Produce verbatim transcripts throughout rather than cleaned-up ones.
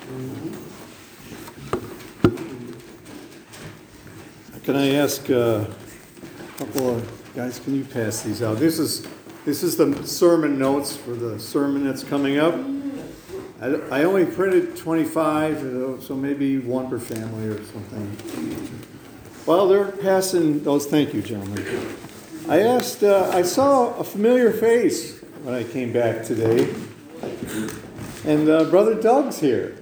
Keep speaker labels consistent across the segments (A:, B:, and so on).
A: Can I ask uh, a couple of guys, can you pass these out? This is this is the sermon notes for the sermon that's coming up. I, I only printed twenty-five, so maybe one per family or something. While they're passing those, thank you, gentlemen. I asked, uh, I saw a familiar face when I came back today, and uh, Brother Doug's here.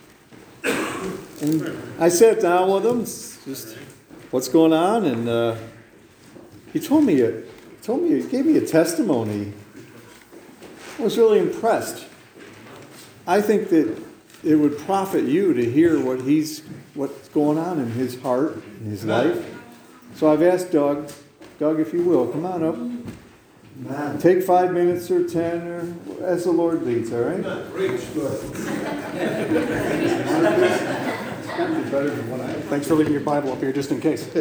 A: And I sat down with him, just what's going on, and uh, he told me, a, told me, he gave me a testimony. I was really impressed. I think that it would profit you to hear what he's, what's going on in his heart, in his life. So I've asked Doug, Doug, if you will, come on up. Man. Take five minutes or ten, or as the Lord leads, all right?
B: Thanks for leaving your Bible up here just in case.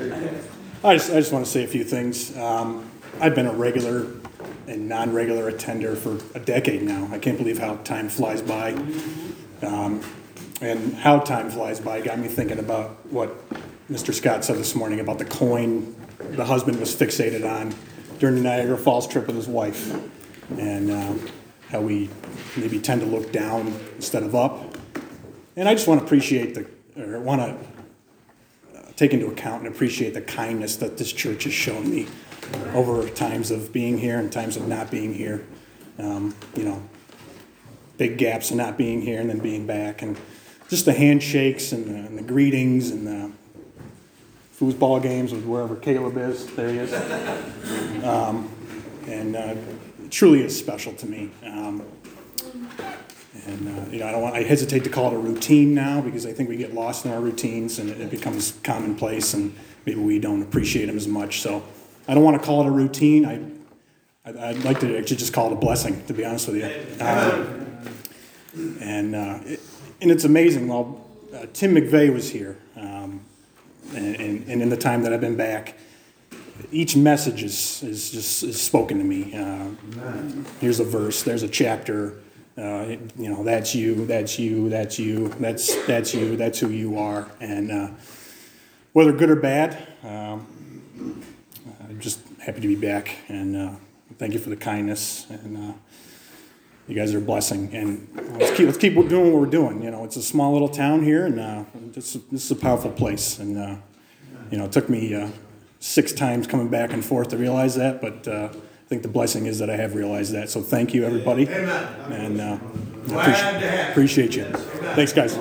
B: I just, I just want to say a few things. Um, I've been a regular and non-regular attender for a decade now. I can't believe how time flies by. Um, and how time flies by got me thinking about what Mister Scott said this morning about the coin the husband was fixated on during the Niagara Falls trip with his wife, and uh, how we maybe tend to look down instead of up. And I just want to appreciate the, or want to uh, take into account and appreciate the kindness that this church has shown me over times of being here and times of not being here. Um, you know, big gaps of not being here and then being back, and just the handshakes and the, and the greetings and the foosball games with wherever Caleb is. There he is. Um, and uh, it truly is special to me. Um, and uh, you know, I don't want. I hesitate to call it a routine now because I think we get lost in our routines and it, it becomes commonplace, and maybe we don't appreciate them as much. So I don't want to call it a routine. I I'd, I'd like to actually just call it a blessing, to be honest with you. Um, and uh, it, and it's amazing. Well, uh, Tim McVeigh was here. Um, And, and, and in the time that I've been back, each message is, is just is spoken to me. Uh, here's a verse, there's a chapter, uh, you know, that's you, that's you, that's you, that's that's you, that's who you are. And uh, whether good or bad, um, I'm just happy to be back. And uh, thank you for the kindness. And uh, you guys are a blessing. And let's keep let's keep doing what we're doing. You know, it's a small little town here, and uh, this, this is a powerful place. And uh, you know, it took me uh, six times coming back and forth to realize that, but uh, I think the blessing is that I have realized that. So thank you, everybody. Amen. And uh, appreciate, appreciate you. Thanks, guys.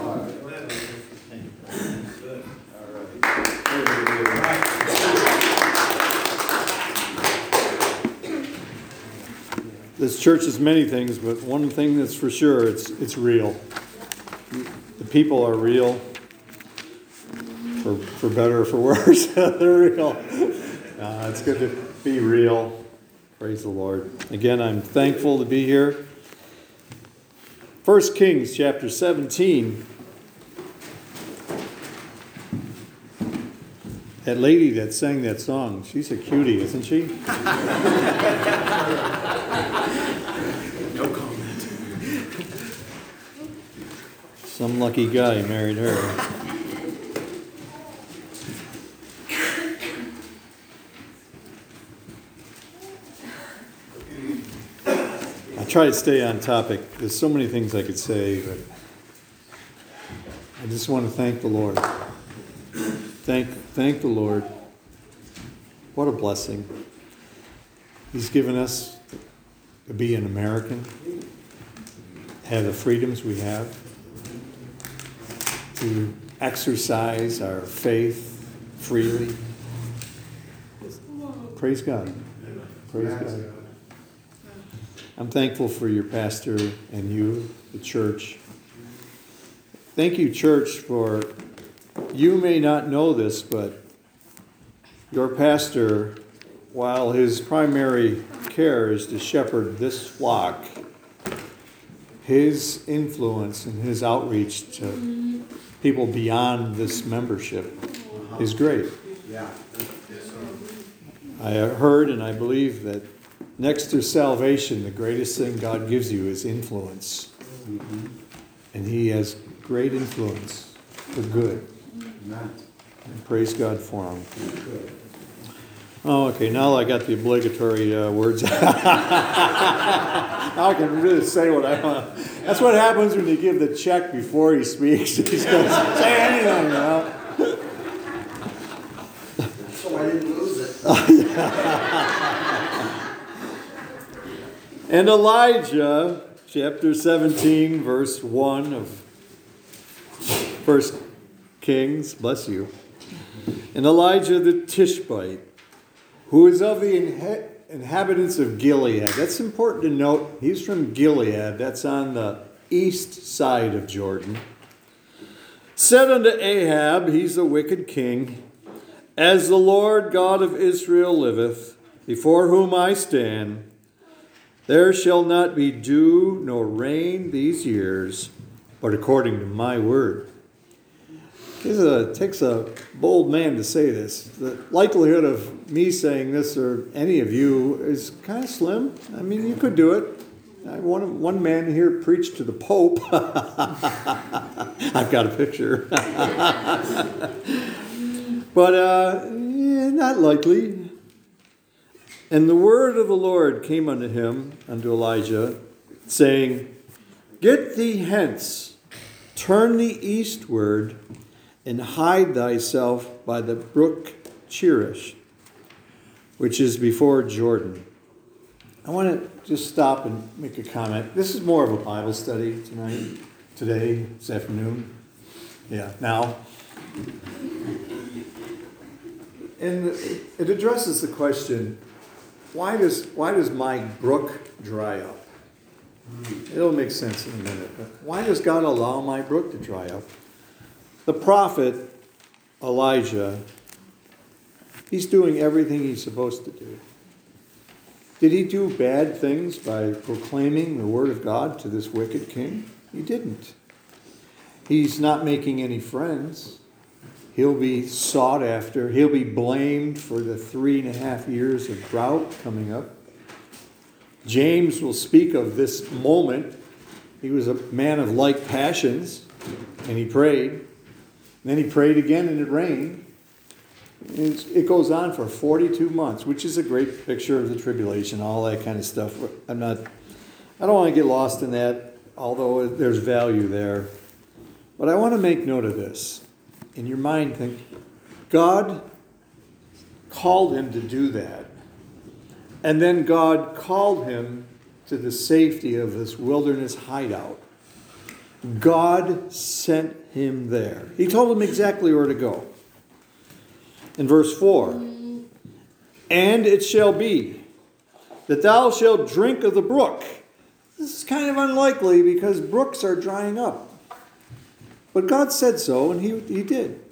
A: This church is many things, but one thing that's for sure, it's it's real. The people are real, for for better or for worse. They're real. Uh, it's good to be real. Praise the Lord. Again, I'm thankful to be here. First Kings chapter seventeen. That lady that sang that song, she's a cutie, isn't she?
C: No comment.
A: Some lucky guy married her. I try to stay on topic. There's so many things I could say, but I just want to thank the Lord. Thank, thank the Lord. What a blessing. He's given us to be an American, have the freedoms we have, to exercise our faith freely. Praise God. Praise God. I'm thankful for your pastor and you, the church. Thank you, church, for, you may not know this, but your pastor, while his primary care is to shepherd this flock, his influence and his outreach to people beyond this membership is great. I heard and I believe that next to salvation, the greatest thing God gives you is influence. And he has great influence for good. And praise God for them. Oh, okay, now I got the obligatory uh, words. Now I can really say what I want. That's what happens when you give the check before he speaks. He's going to say anything, you know.
C: So I didn't lose it.
A: And Elijah, chapter seventeen, verse one of First Kings, bless you. And Elijah the Tishbite, who is of the inha- inhabitants of Gilead. That's important to note. He's from Gilead. That's on the east side of Jordan. Said unto Ahab, he's a wicked king, as the Lord God of Israel liveth, before whom I stand, there shall not be dew nor rain these years, but according to my word. It takes a bold man to say this. The likelihood of me saying this or any of you is kind of slim. I mean, you could do it. I, one, one man here preached to the Pope. I've got a picture. But uh, yeah, not likely. And the word of the Lord came unto him, unto Elijah, saying, Get thee hence, turn thee eastward, and hide thyself by the brook Cherish, which is before Jordan. I want to just stop and make a comment. This is more of a Bible study tonight, today, this afternoon. Yeah, now. And it addresses the question, why does why does my brook dry up? It'll make sense in a minute, but why does God allow my brook to dry up? The prophet Elijah, he's doing everything he's supposed to do. Did he do bad things by proclaiming the word of God to this wicked king? He didn't. He's not making any friends. He'll be sought after. He'll be blamed for the three and a half years of drought coming up. James will speak of this moment. He was a man of like passions, and he prayed. Then he prayed again, and it rained. It's, it goes on for forty-two months, which is a great picture of the tribulation, all that kind of stuff. I'm not, I don't want to get lost in that, although there's value there. But I want to make note of this. In your mind, think, God called him to do that. And then God called him to the safety of this wilderness hideout. God sent him there. He told him exactly where to go. In verse four, and it shall be that thou shalt drink of the brook. This is kind of unlikely because brooks are drying up. But God said so, and he, he did.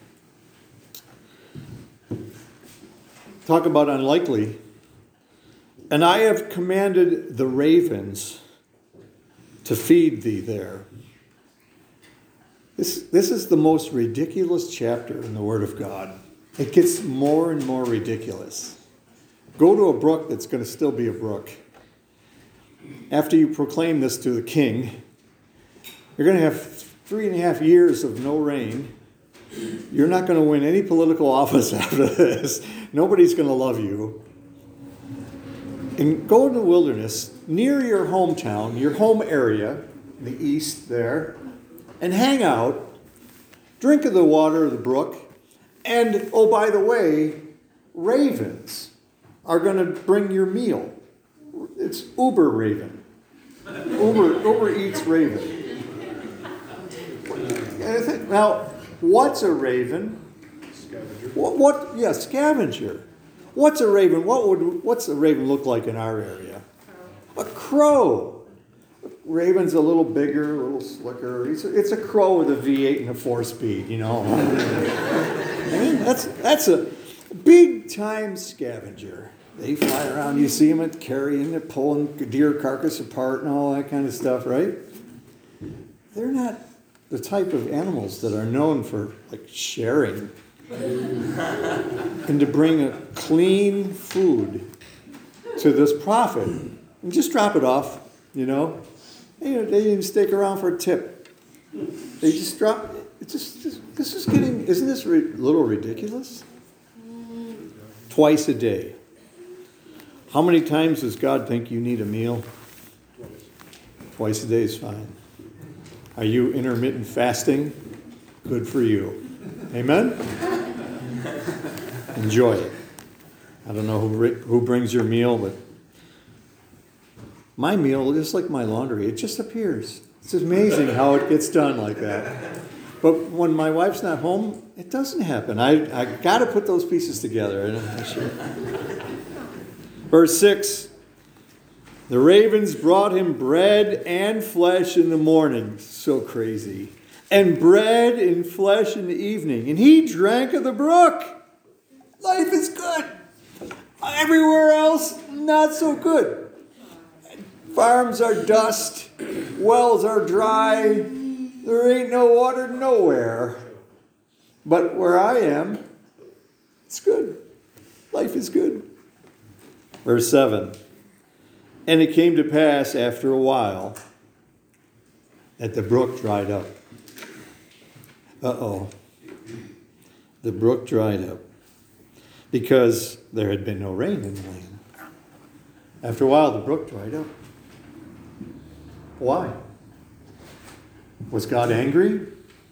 A: Talk about unlikely. And I have commanded the ravens to feed thee there. This, this is the most ridiculous chapter in the Word of God. It gets more and more ridiculous. Go to a brook that's going to still be a brook. After you proclaim this to the king, you're going to have three and a half years of no rain. You're not going to win any political office after this. Nobody's going to love you. And go in the wilderness near your hometown, your home area, in the east there, and hang out, drink of the water of the brook, and, oh, by the way, ravens are going to bring your meal. It's Uber Raven. Uber, Uber eats raven. Now, what's a raven?
C: Scavenger.
A: What, what? Yeah, scavenger. What's a raven? What would what's a raven look like in our area? A crow. Raven's a little bigger, a little slicker. It's a, it's a crow with a V eight and a four-speed, you know. I mean, that's that's a big-time scavenger. They fly around. You see them carrying, they're pulling deer carcass apart and all that kind of stuff, right? They're not the type of animals that are known for like sharing and to bring a clean food to this prophet and just drop it off, you know. They, they didn't even stick around for a tip. They just drop, it's just, just- this is getting, isn't this a little ridiculous? Twice a day. How many times does God think you need a meal? Twice a day is fine. Are you intermittent fasting? Good for you. Amen? Enjoy it. I don't know who, ri- who brings your meal, but my meal, just like my laundry, it just appears. It's amazing how it gets done like that. But when my wife's not home, it doesn't happen. I, I got to put those pieces together. And I should. Verse six, the ravens brought him bread and flesh in the morning. So crazy. And bread and flesh in the evening. And he drank of the brook. Life is good. Everywhere else, not so good. Farms are dust. Wells are dry. There ain't no water nowhere. But where I am, it's good. Life is good. Verse seven. And it came to pass after a while that the brook dried up. Uh-oh. The brook dried up because there had been no rain in the land. After a while, the brook dried up. Why? Was God angry?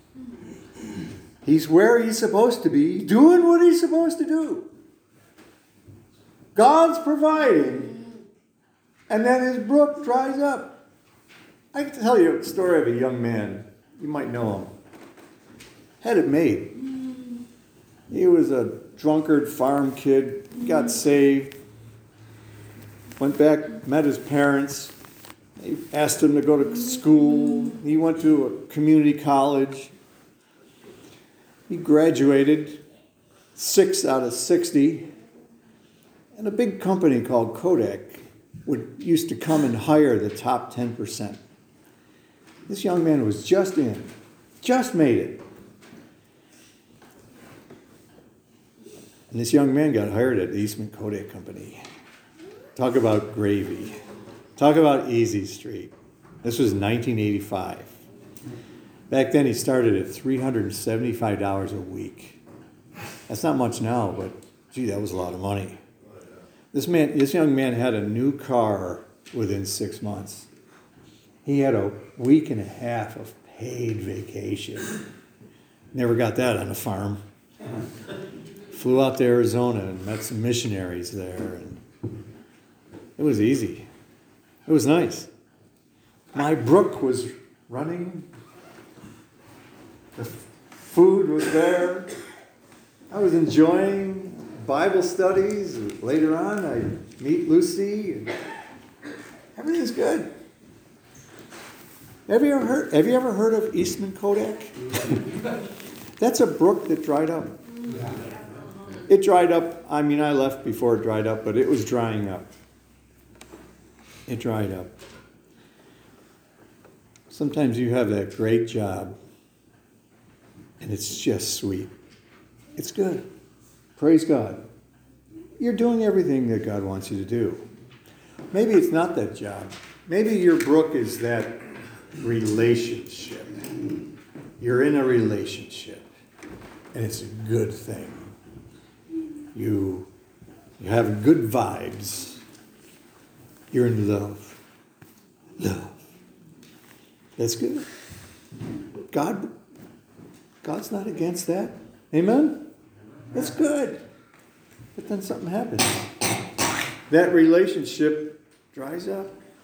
A: He's where he's supposed to be, doing what he's supposed to do. God's providing, and then his brook dries up. I can tell you a story of a young man. You might know him. Had it made. He was a drunkard farm kid, got saved, went back, met his parents. They asked him to go to school. He went to a community college. He graduated, six out of sixty. And a big company called Kodak would used to come and hire the top ten percent. This young man was just in, just made it. And this young man got hired at the Eastman Kodak Company. Talk about gravy. Talk about easy street. This was nineteen eighty-five. Back then he started at three hundred seventy-five dollars a week. That's not much now, but gee, that was a lot of money. This man, this young man had a new car within six months. He had a week and a half of paid vacation. Never got that on a farm. Flew out to Arizona and met some missionaries there. And it was easy. It was nice. My brook was running. The food was there. I was enjoying Bible studies. Later on, I meet Lucy. And everything's good. Have you ever heard? Have you ever heard of Eastman Kodak? That's a brook that dried up. It dried up. I mean, I left before it dried up, but it was drying up. It dried up. Sometimes you have that great job, and it's just sweet. It's good. Praise God. You're doing everything that God wants you to do. Maybe it's not that job. Maybe your brook is that relationship. You're in a relationship, and it's a good thing. You, you have good vibes. You're in love. Love. That's good. God, God's not against that. Amen? That's good. But then something happens. That relationship dries up.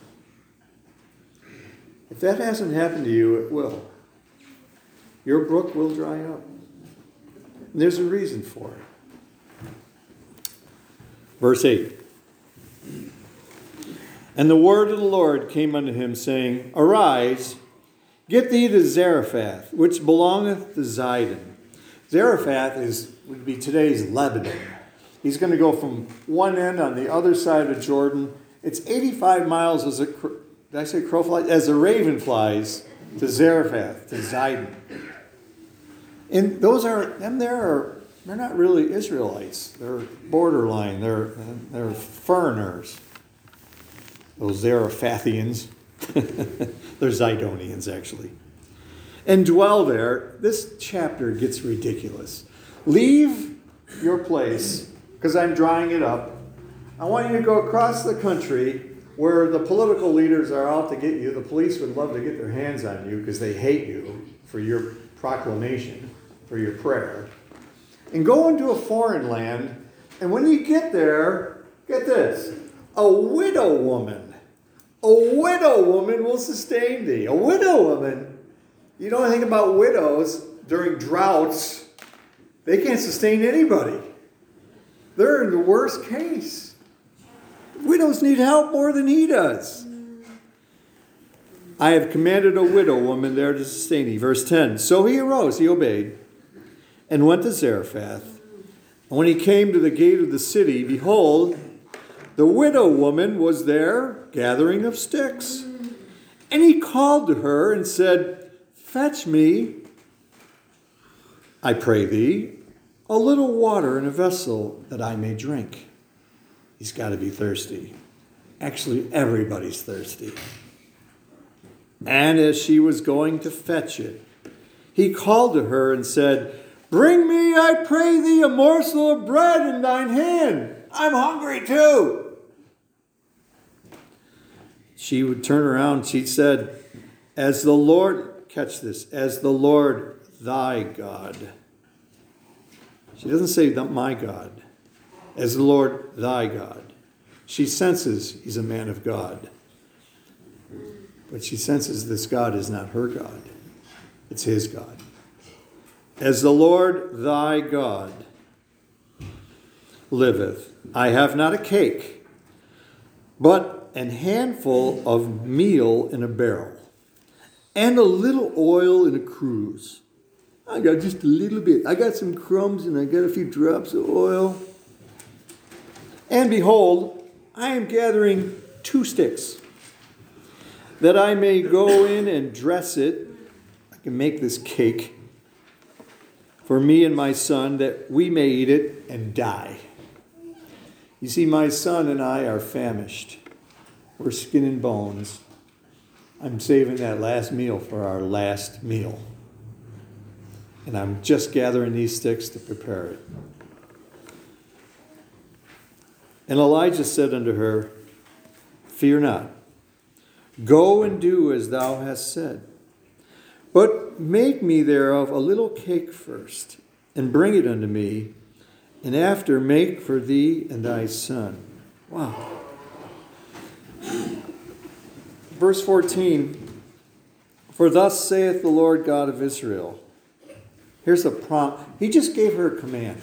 A: If that hasn't happened to you, it will. Your brook will dry up. And there's a reason for it. Verse eight. And the word of the Lord came unto him, saying, Arise, get thee to Zarephath, which belongeth to Zidon. Zarephath is would be today's Lebanon. He's going to go from one end on the other side of Jordan. It's eighty-five miles as a, did I say crow flies? As a raven flies to Zarephath, to Zidon. And those are, them there are, they're not really Israelites. They're borderline. They're, they're foreigners. Those Zarephathians. They're Zidonians, actually. and dwell there. This chapter gets ridiculous. Leave your place, because I'm drying it up. I want you to go across the country where the political leaders are out to get you. The police would love to get their hands on you because they hate you for your proclamation, for your prayer. And go into a foreign land, and when you get there, get this, a widow woman. A widow woman will sustain thee. A widow woman, you know anything about widows during droughts, they can't sustain anybody. They're in the worst case. Widows need help more than he does. I have commanded a widow woman there to sustain thee. Verse ten. So he arose, he obeyed, and went to Zarephath. And when he came to the gate of the city, behold, the widow woman was there gathering of sticks. And he called to her and said, Fetch me, I pray thee, a little water in a vessel that I may drink. He's got to be thirsty. Actually, everybody's thirsty. And as she was going to fetch it, he called to her and said, Bring me, I pray thee, a morsel of bread in thine hand. I'm hungry too. She would turn around, she said, As the Lord, catch this, as the Lord thy God. She doesn't say my God. As the Lord thy God. She senses he's a man of God. But she senses this God is not her God. It's his God. As the Lord thy God liveth, I have not a cake, but an handful of meal in a barrel, and a little oil in a cruse. I got just a little bit. I got some crumbs and I got a few drops of oil. And behold, I am gathering two sticks, that I may go in and dress it. I can make this cake for me and my son, that we may eat it and die. You see, my son and I are famished. We're skin and bones. I'm saving that last meal for our last meal. And I'm just gathering these sticks to prepare it. And Elijah said unto her, Fear not. Go and do as thou hast said. But make me thereof a little cake first, and bring it unto me, and after make for thee and thy son. Wow. Verse fourteen, For thus saith the Lord God of Israel. Here's a prompt. He just gave her a command.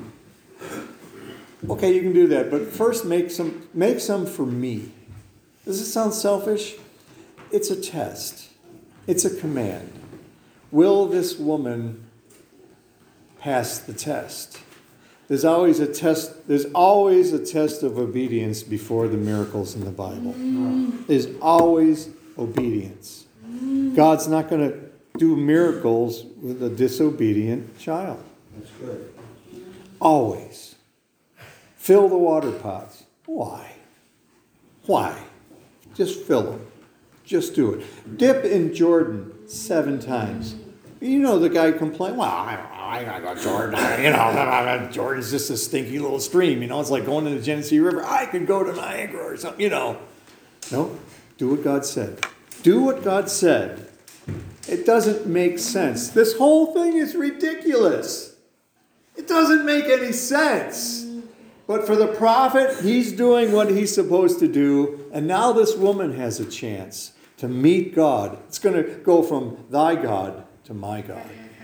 A: Okay, you can do that, but first make some, make some for me. Does it sound selfish? It's a test. It's a command. Will this woman pass the test? There's always a test. There's always a test of obedience before the miracles in the Bible. There's always obedience. God's not going to do miracles with a disobedient child.
C: That's good.
A: Always. Fill the water pots. Why? Why? Just fill them. Just do it. Dip in Jordan seven times. You know the guy complained, well, I, I gotta go Jordan. You know, Jordan's just a stinky little stream. You know, it's like going to the Genesee River. I could go to Niagara or something, you know. No, do what God said. Do what God said. It doesn't make sense. This whole thing is ridiculous. It doesn't make any sense. But for the prophet, he's doing what he's supposed to do. And now this woman has a chance to meet God. It's going to go from thy God to my God.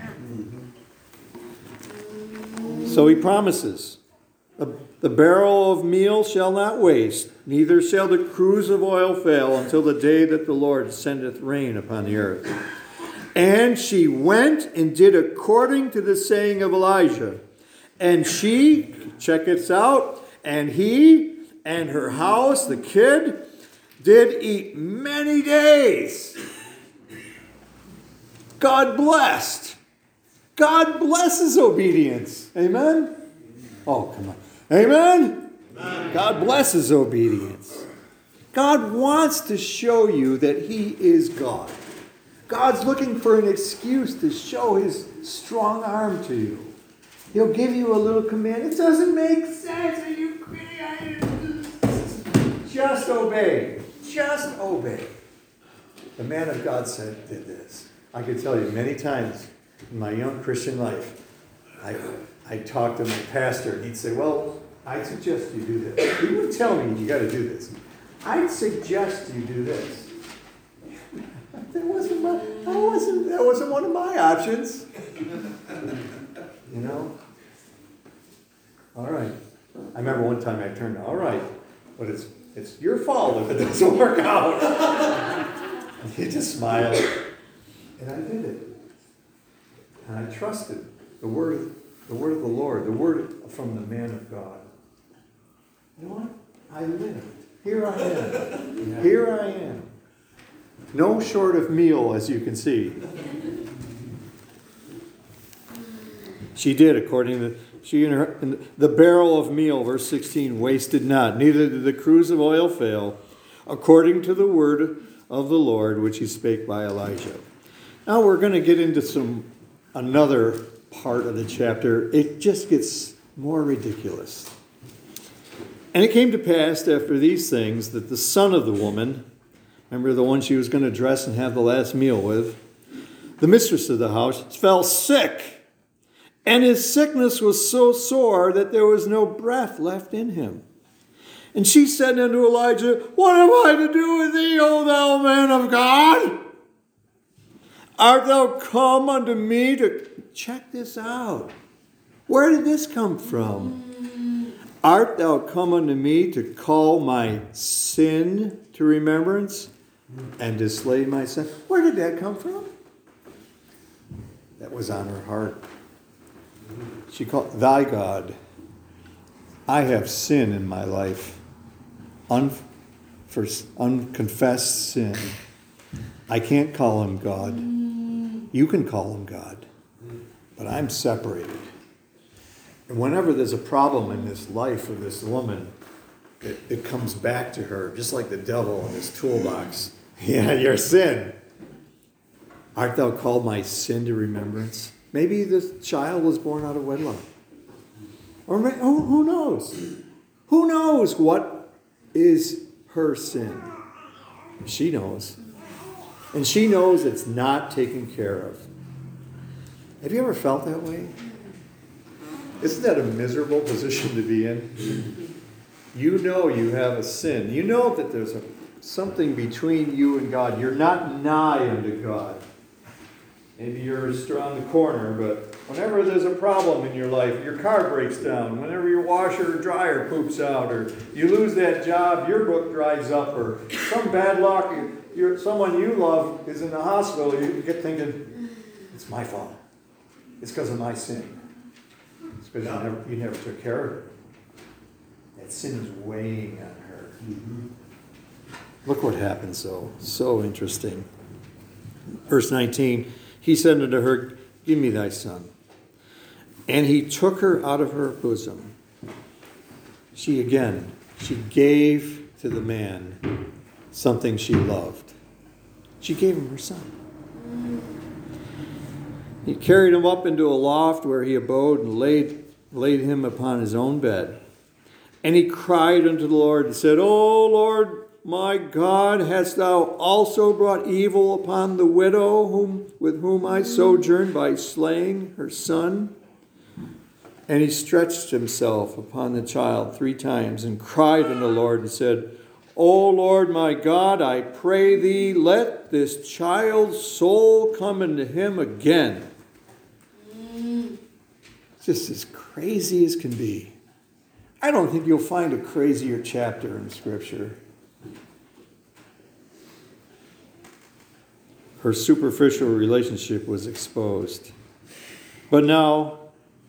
A: So he promises, the, the barrel of meal shall not waste, neither shall the cruse of oil fail until the day that the Lord sendeth rain upon the earth. And she went and did according to the saying of Elijah. And she, check this out, and he and her house, the kid, did eat many days. God blessed. God blesses obedience. Amen? Oh, come on. Amen? Amen? God blesses obedience. God wants to show you that he is God. God's looking for an excuse to show his strong arm to you. He'll give you a little command. It doesn't make sense. Are you kidding? Just obey. Just obey. The man of God said, did this. I could tell you many times in my young Christian life, I I talked to my pastor, and he'd say, well, I suggest you do this. He wouldn't tell me you got to do this. I'd suggest you do this. That wasn't my, that wasn't, that wasn't one of my options. You know? All right. I remember one time I turned, all right, but it's it's your fault if it doesn't work out. And he just smiled. And I did it. And I trusted the word of, the word of the Lord, the word from the man of God. You know what? I lived. Here I am. Here I am. No short of meal, as you can see. She did, according to she and her and the barrel of meal, verse sixteen, wasted not, neither did the cruse of oil fail, according to the word of the Lord, which he spake by Elijah. Now we're going to get into some another part of the chapter. It just gets more ridiculous. And it came to pass after these things that the son of the woman, remember the one she was going to dress and have the last meal with, the mistress of the house, fell sick. And his sickness was so sore that there was no breath left in him. And she said unto Elijah, what have I to do with thee, O thou man of God? Art thou come unto me to... Check this out. Where did this come from? Art thou come unto me to call my sin to remembrance and to slay my sin? Where did that come from? That was on her heart. She called, thy God, I have sin in my life, Un, for unconfessed sin. I can't call him God. You can call him God, but I'm separated. And whenever there's a problem in this life of this woman, it, it comes back to her, just like the devil in his toolbox. Yeah, your sin. Art thou called my sin to remembrance? Maybe this child was born out of wedlock. Or who, who knows? Who knows what is her sin? She knows. And she knows it's not taken care of. Have you ever felt that way? Isn't that a miserable position to be in? You know you have a sin. You know that there's a, something between you and God. You're not nigh unto God. Maybe you're just around the corner, but whenever there's a problem in your life, your car breaks down, whenever your washer or dryer poops out, or you lose that job, your book dries up, or some bad luck, you're, someone you love is in the hospital, you get thinking, it's my fault. It's because of my sin. It's because you never, you never took care of her. That sin is weighing on her. Mm-hmm. Look what happens, though. So interesting. Verse nineteen, he said unto her, give me thy son. And he took her out of her bosom. She again, she gave to the man something she loved. She gave him her son. He carried him up into a loft where he abode and laid, laid him upon his own bed. And he cried unto the Lord and said, O Lord, my God, hast thou also brought evil upon the widow whom, with whom I sojourned by slaying her son? And he stretched himself upon the child three times and cried unto the Lord and said, O Lord my God, I pray thee, let this child's soul come into him again. Just as crazy as can be. I don't think you'll find a crazier chapter in Scripture. Her superficial relationship was exposed. But now,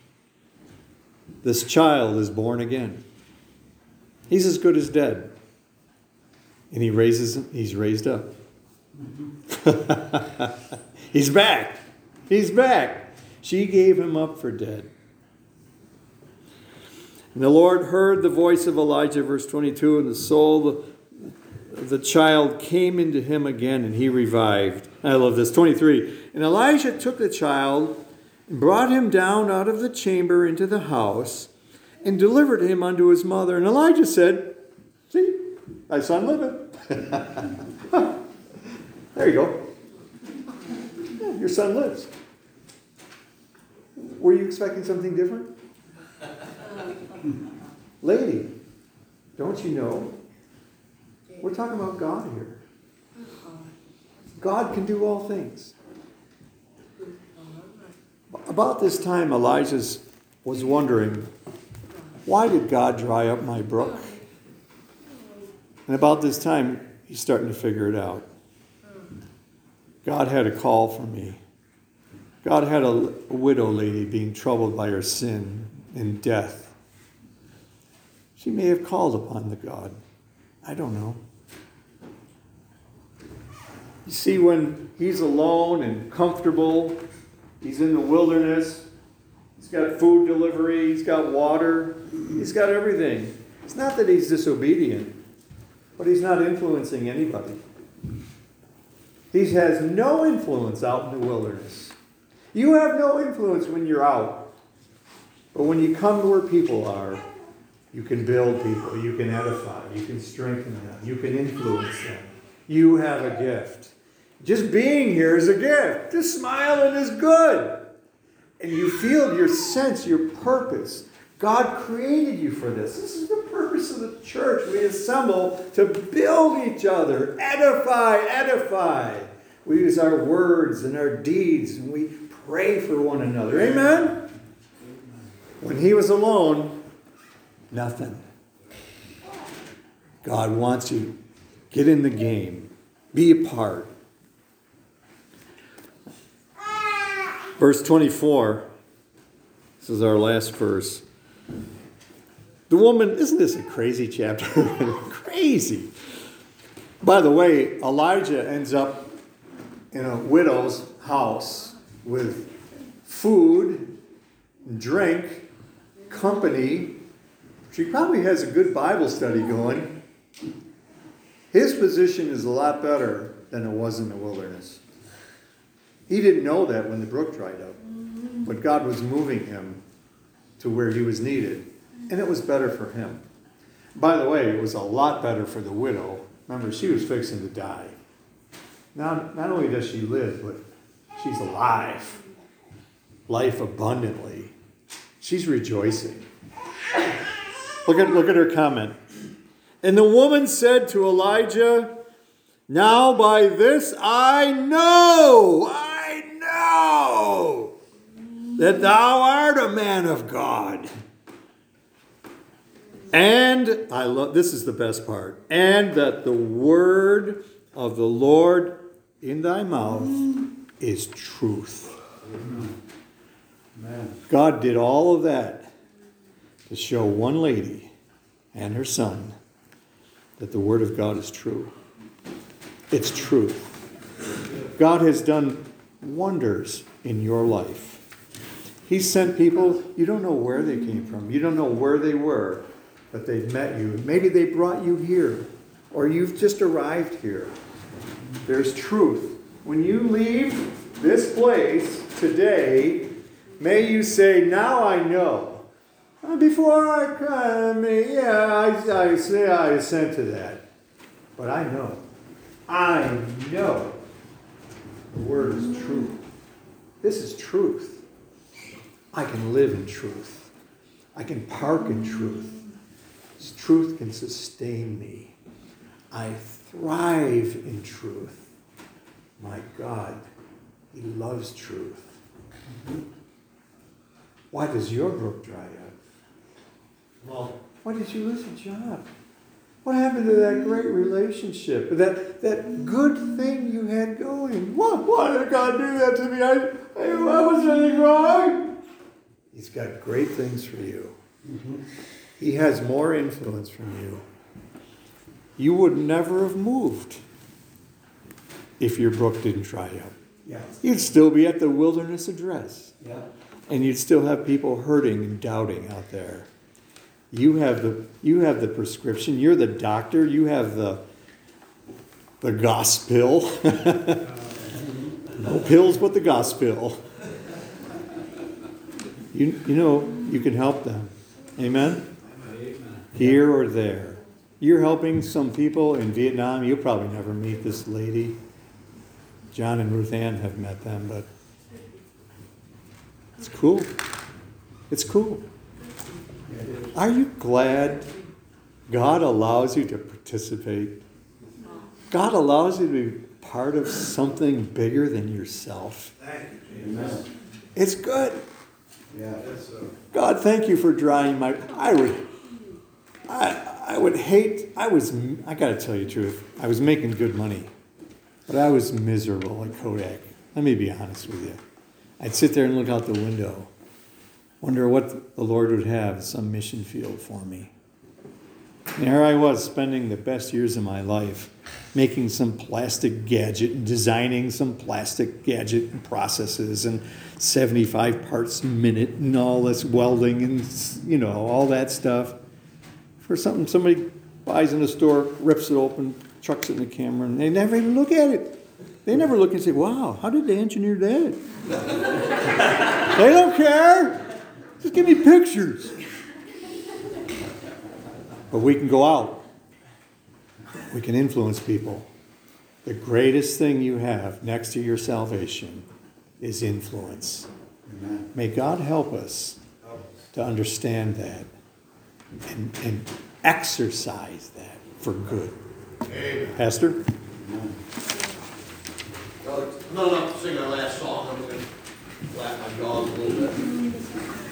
A: this child is born again. He's as good as dead. And he raises, he's raised up. He's back. He's back. She gave him up for dead. And the Lord heard the voice of Elijah, verse twenty-two, and the soul of the child came into him again, and he revived. I love this. twenty-three. And Elijah took the child and brought him down out of the chamber into the house and delivered him unto his mother. And Elijah said, see, thy son liveth. There you go. Yeah, your son lives. Were you expecting something different? Lady, don't you know? We're talking about God here. God can do all things. About this time, Elijah was wondering, why did God dry up my brook? And about this time, he's starting to figure it out. God had a call for me. God had a, a widow lady being troubled by her sin and death. She may have called upon the God. I don't know. You see, when he's alone and comfortable, he's in the wilderness, he's got food delivery, he's got water, he's got everything. It's not that he's disobedient, but he's not influencing anybody. He has no influence out in the wilderness. You have no influence when you're out. But when you come to where people are, you can build people, you can edify, you can strengthen them, you can influence them. You have a gift. Just being here is a gift. Just smiling is good. And you feel your sense, your purpose. God created you for this. This is the purpose of the church. We assemble to build each other, edify, edify. We use our words and our deeds, and we pray for one another. Amen? When he was alone, nothing. God wants you. Get in the game. Be a part. Verse twenty-four. This is our last verse. The woman, isn't this a crazy chapter? Crazy. By the way, Elijah ends up in a widow's house with food, drink, company. She probably has a good Bible study going. His position is a lot better than it was in the wilderness. He didn't know that when the brook dried up. But God was moving him to where he was needed. And it was better for him. By the way, it was a lot better for the widow. Remember, she was fixing to die. Now, not only does she live, but she's alive. Life abundantly. She's rejoicing. Look at, look at her comment. And the woman said to Elijah, now by this I know, I know that thou art a man of God. And, I love, this is the best part, and that the word of the Lord in thy mouth is truth. Amen. God did all of that to show one lady and her son that the word of God is true. It's truth. God has done wonders in your life. He sent people, you don't know where they came from. You don't know where they were, but they've met you. Maybe they brought you here, or you've just arrived here. There's truth. When you leave this place today, may you say, now I know. Before I come, yeah, I, I say I assent to that. But I know. I know the word is true. This is truth. I can live in truth. I can park in truth. This truth can sustain me. I thrive in truth. My God, he loves truth. Why does your brook dry up? Well, why did you lose a job? What happened to that great relationship? That that good thing you had going? What? Why did God do that to me? I, I, I was anything wrong. He's got great things for you. Mm-hmm. He has more influence from you. You would never have moved if your brook didn't dry up. Yeah. You'd still be at the wilderness address. Yeah. And you'd still have people hurting and doubting out there. You have the you have the prescription. You're the doctor. You have the the gospel. No pills but the gospel. You, you know, you can help them. Amen? Here or there. You're helping some people in Vietnam. You'll probably never meet this lady. John and Ruth Ann have met them, but it's cool. It's cool. Are you glad God allows you to participate? God allows you to be part of something bigger than yourself.
C: Amen.
A: It's good.
C: Yeah, that's so.
A: God, thank you for drying my. I would. I I would hate. I was. I got to tell you the truth. I was making good money, but I was miserable at Kodak. Let me be honest with you. I'd sit there and look out the window, wonder what the Lord would have as some mission field for me. And here I was spending the best years of my life making some plastic gadget and designing some plastic gadget and processes and seventy-five parts a minute and all this welding and, you know, all that stuff for something somebody buys in a store, rips it open, chucks it in the camera, and they never even look at it. They never look and say, wow, how did they engineer that? They don't care. Just give me pictures. But we can go out. We can influence people. The greatest thing you have next to your salvation is influence.
C: Amen.
A: May God help us to understand that and, and exercise that for good.
C: Amen.
A: Pastor?
C: Amen.
D: Well, I'm not enough to sing our last song. I'm going to lap my dog a little bit.